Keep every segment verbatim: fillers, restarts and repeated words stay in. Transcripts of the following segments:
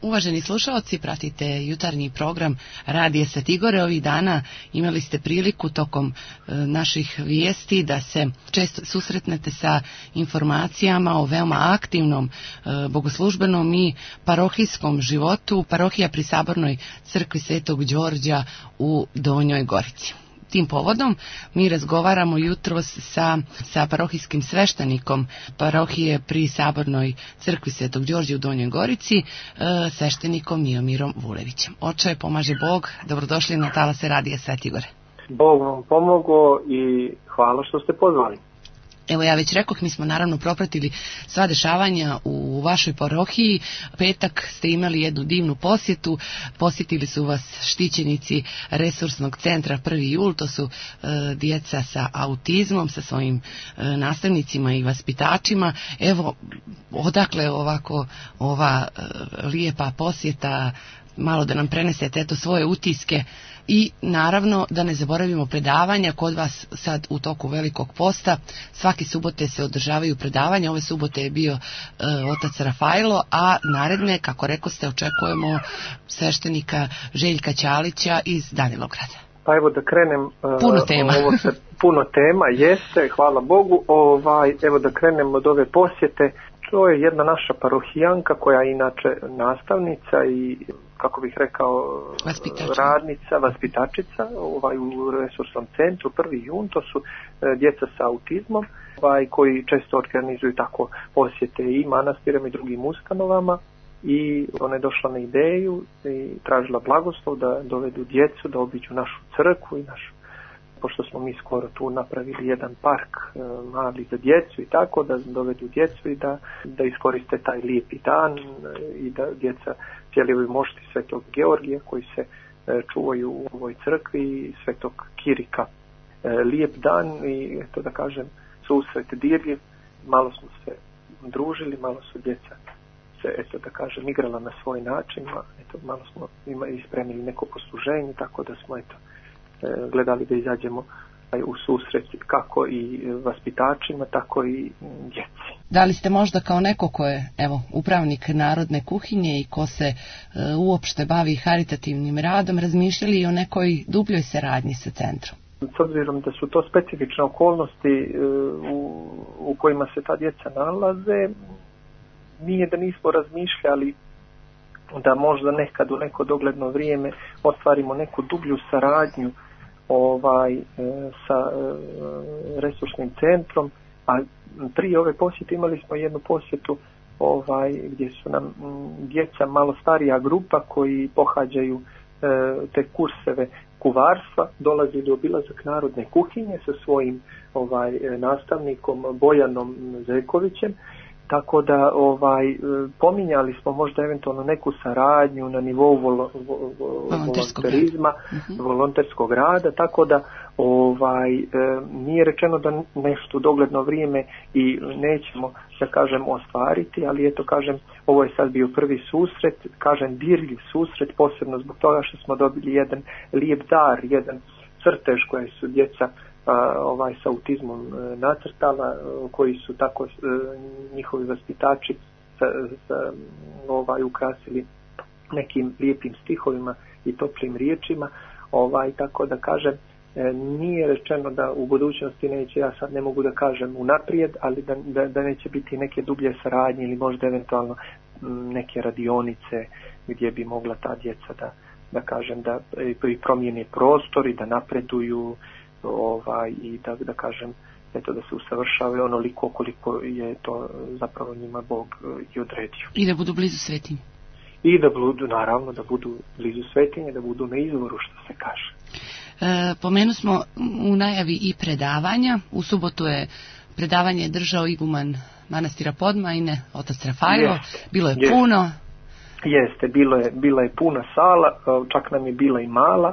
Uvaženi slušalci, pratite jutarnji program Radija Sveti Igor. Ovih dana imali ste priliku tokom e, naših vijesti da se često susretnete sa informacijama o veoma aktivnom e, bogoslužbenom i parohijskom životu parohija pri Sabornoj crkvi Svetog Đorđa u Donjoj Gorici. Tim povodom mi razgovaramo jutros sa, sa parohijskim sveštenikom parohije pri Sabornoj crkvi Svetog Đorđa u Donjoj Gorici, e, sveštenikom Miomirom Vulevićem. Oče, pomaže Bog, dobrodošli na talase Radija Sveti Igor. Bog vam pomogao i hvala što ste pozvali. Evo, ja već rekoh, mi smo naravno propratili sva dešavanja u vašoj parohiji. Petak ste imali jednu divnu posjetu. Posjetili su vas štićenici resursnog centra prvi jul, to su e, djeca sa autizmom, sa svojim e, nastavnicima i vaspitačima. Evo, odakle ovako ova e, lijepa posjeta, malo da nam prenesete eto svoje utiske. I naravno da ne zaboravimo predavanja kod vas sad u toku Velikog posta. Svake subote se održavaju predavanja. Ove subote je bio e, otac Rafailo, a naredne, kako rekoste, očekujemo sveštenika Željka Ćalića iz Danilograda. Pa evo da krenem. Puno tema. Ovo se, puno tema jeste, hvala Bogu. Ovaj, evo da krenem od ove posjete. To je jedna naša parohijanka koja je inače nastavnica i, kako bih rekao, Vaspitača. radnica, vaspitačica ovaj, u resursnom centru prvi jun. To su e, djeca sa autizmom ovaj, koji često organizuju tako posjete i manastirama i drugim ustanovama. I ona je došla na ideju i tražila blagoslov da dovedu djecu, da obiđu našu crkvu i našu, pošto smo mi skoro tu napravili jedan park e, mali za djecu i tako, da dovedu djecu i da, da iskoriste taj lijepi dan e, i da djeca cijeli mošti Svetog Georgija koji se e, čuvaju u ovoj crkvi i Svetog Kirika. E, lijep dan i, eto da kažem, susret dirljiv, malo smo se družili, malo su djeca se, eto da kažem, igrala na svoj način, eto malo smo ima, ispremili neko posluženje, tako da smo, eto, gledali da izađemo u susret kako i vaspitačima, tako i djeci. Da li ste možda kao neko ko je, evo, upravnik narodne kuhinje i ko se e, uopšte bavi haritativnim radom, razmišljali i o nekoj dubljoj saradnji sa centrom? S obzirom da su to specifične okolnosti e, u, u kojima se ta djeca nalaze, nije da nismo razmišljali da možda nekad u neko dogledno vrijeme ostvarimo neku dublju saradnju ovaj e, sa e, resursnim centrom, a prije ove posjete imali smo jednu posjetu ovaj gdje su nam m, djeca malo starija grupa koji pohađaju e, te kurseve kuvarstva, dolazili u obilazak narodne kuhinje sa svojim ovaj nastavnikom Bojanom Zekovićem. Tako da ovaj pominjali smo možda eventualno neku saradnju na nivou vol, vol, volonterizma, uh-huh. volonterskog rada, tako da ovaj e, nije rečeno da nešto dogledno vrijeme i nećemo, da kažem, ostvariti, ali eto kažem, ovo je sad bio prvi susret, kažem dirljiv susret, posebno zbog toga što smo dobili jedan lijep dar, jedan crtež koje su djeca ovaj sa autizmom e, nacrtala, e, koji su tako e, njihovi vaspitači sa, sa, ovaj ukrasili nekim lijepim stihovima i toplim riječima, ovaj tako da kažem, e, nije rečeno da u budućnosti neće, ja sad ne mogu da kažem unaprijed, ali da, da, da neće biti neke dublje saradnje ili možda eventualno m, neke radionice gdje bi mogla ta djeca da, da kažem da i promijene prostor i da napreduju ovaj i da da kažem eto da se usavršavaju onoliko koliko je to zapravo njima Bog i odredio. I da budu blizu svetinje. I da budu, naravno, da budu blizu svetinje, da budu na izvoru, što se kaže. E, pomenu smo u najavi i predavanja. U subotu je predavanje držao iguman manastira Podmajine, otac Rafailo. Jeste, bilo je jeste. puno. Jeste, bilo je, bila je puna sala, čak nam je bila i mala.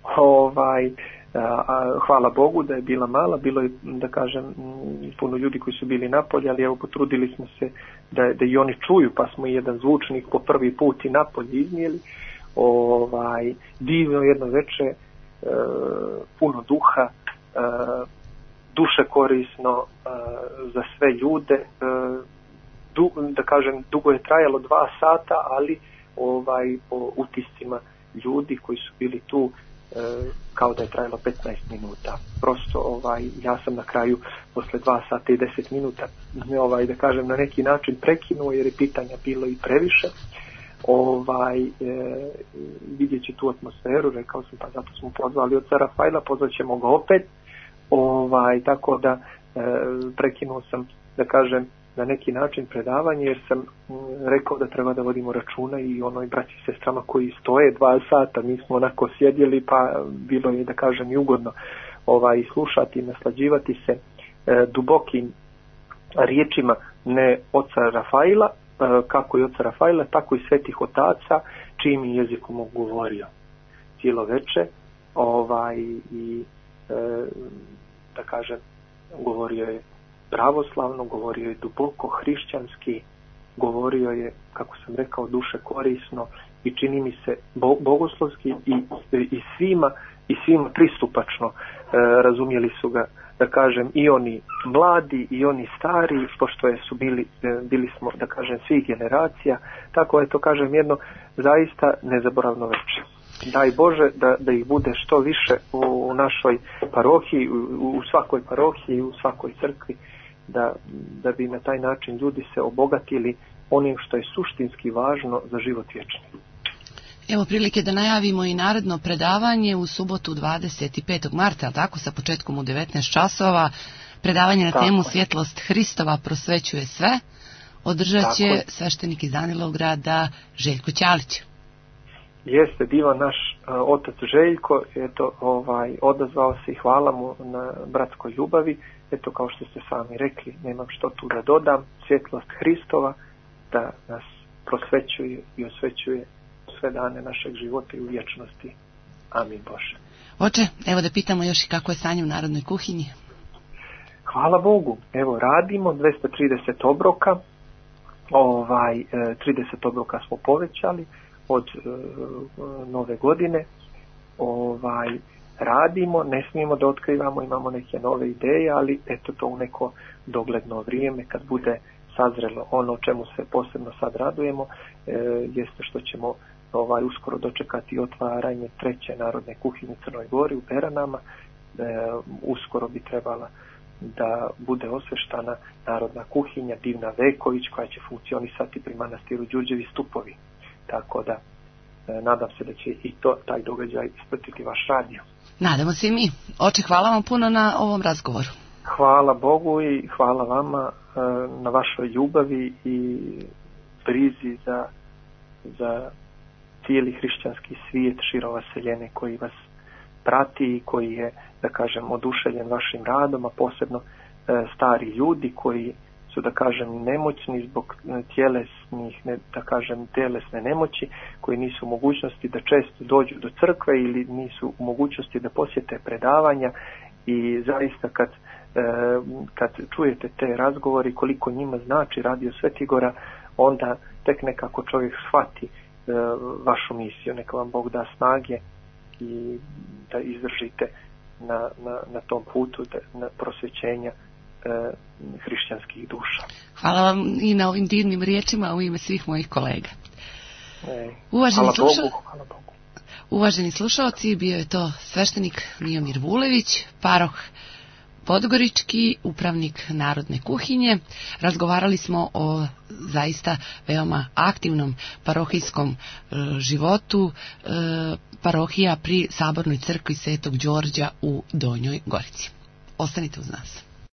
Ovaj A, hvala Bogu da je bila mala, bilo je, da kažem, puno ljudi koji su bili napolje, ali evo potrudili smo se da, da i oni čuju, pa smo i jedan zvučnik po prvi put i napolje iznijeli. Ovaj, divno jedno veče, e, puno duha, e, duše korisno e, za sve ljude, e, du, da kažem, dugo je trajalo dva sata, ali ovaj, po utiscima ljudi koji su bili tu, kao da je trajalo petnaest minuta. Prosto ovaj, ja sam na kraju posle dva sata i deset minuta ovaj, da kažem na neki način prekinuo jer je pitanja bilo i previše. Ovaj, e, vidjet ću tu atmosferu, rekao sam, pa zato smo pozvali oca Rafaila, pozvat ćemo ga opet. Ovaj, tako da e, prekinuo sam, da kažem, na neki način predavanje, jer sam rekao da treba da vodimo računa i onoj braći i sestrama koji stoje dva sata, mi smo onako sjedjeli, pa bilo je, da kažem, i ugodno ovaj, slušati i naslađivati se e, dubokim riječima ne oca Rafaila, e, kako i oca Rafaila, tako i svetih otaca, čijim jezikom govorio cijelo veče, ovaj, i e, da kažem, govorio je pravoslavno, govorio je duboko hrišćanski, govorio je, kako sam rekao, duše korisno i čini mi se bo, bogoslovski i, i svima i svima pristupačno. E, razumjeli su ga, da kažem, i oni mladi i oni stari, pošto je su bili, bili smo, da kažem, svih generacija, tako je to, kažem, jedno zaista nezaboravno večer. Daj Bože da, da ih bude što više u, u našoj parohiji, u, u svakoj parohiji, u svakoj crkvi, da, da bi na taj način ljudi se obogatili onim što je suštinski važno za život vječni. Evo prilike da najavimo i naredno predavanje u subotu dvadeset petog marta, tako, sa početkom u devetnaest časova. Predavanje na tako temu Svjetlost Hristova prosvećuje sve. Održat će tako sveštenik iz Danilovgrada Željko Ćalić. Jeste, divan naš uh, otac Željko, eto, ovaj, odazvao se i hvala mu na bratskoj ljubavi. Eto, kao što ste sami rekli, nemam što tu da dodam, svjetlost Hristova da nas prosvećuje i osvećuje sve dane našeg života i u vječnosti. Amin Bože. Oče, evo da pitamo još i kako je stanje u narodnoj kuhinji. Hvala Bogu, evo radimo dvjesto trideset obroka, ovaj, trideset obroka smo povećali od uh, nove godine, ovaj, radimo, ne smijemo da otkrivamo, imamo neke nove ideje, ali eto to u neko dogledno vrijeme kad bude sazrelo ono o čemu se posebno sad radujemo, e, jeste što ćemo ovaj, uskoro dočekati otvaranje treće narodne kuhinje u Crnoj Gori u Beranama. E, uskoro bi trebala da bude osveštana narodna kuhinja Divna Veković koja će funkcionisati pri manastiru Đurđevi Stupovi. Tako da e, nadam se da će i to, taj događaj ispratiti vaš radio. Nadamo se i mi. Oče, hvala vam puno na ovom razgovoru. Hvala Bogu i hvala vama e, na vašoj ljubavi i brizi za, za cijeli hrišćanski svijet širom vaseljene koji vas prati i koji je, da kažem, oduševljen vašim radom, a posebno e, stari ljudi koji su, da kažem, nemoćni zbog tjelesnih, ne, da kažem, tjelesne nemoći, koji nisu u mogućnosti da često dođu do crkve ili nisu u mogućnosti da posjete predavanja i zaista kad, e, kad čujete te razgovori koliko njima znači radio Svetigora, onda tek nekako čovjek shvati e, vašu misiju. Neka vam Bog da snage i da izdržite na, na, na tom putu da, na prosvećenja e, hrišćanskih duša. Hvala vam i na ovim divnim riječima u ime svih mojih kolega. E, Uvaženi hvala, sluša... Bogu, hvala Bogu. Uvaženi slušalci, bio je to sveštenik Mijomir Vulević, paroh Podgorički, upravnik Narodne kuhinje. Razgovarali smo o zaista veoma aktivnom parohijskom e, životu e, parohija pri Sabornoj crkvi Svetog Đorđa u Donjoj Gorici. Ostanite uz nas.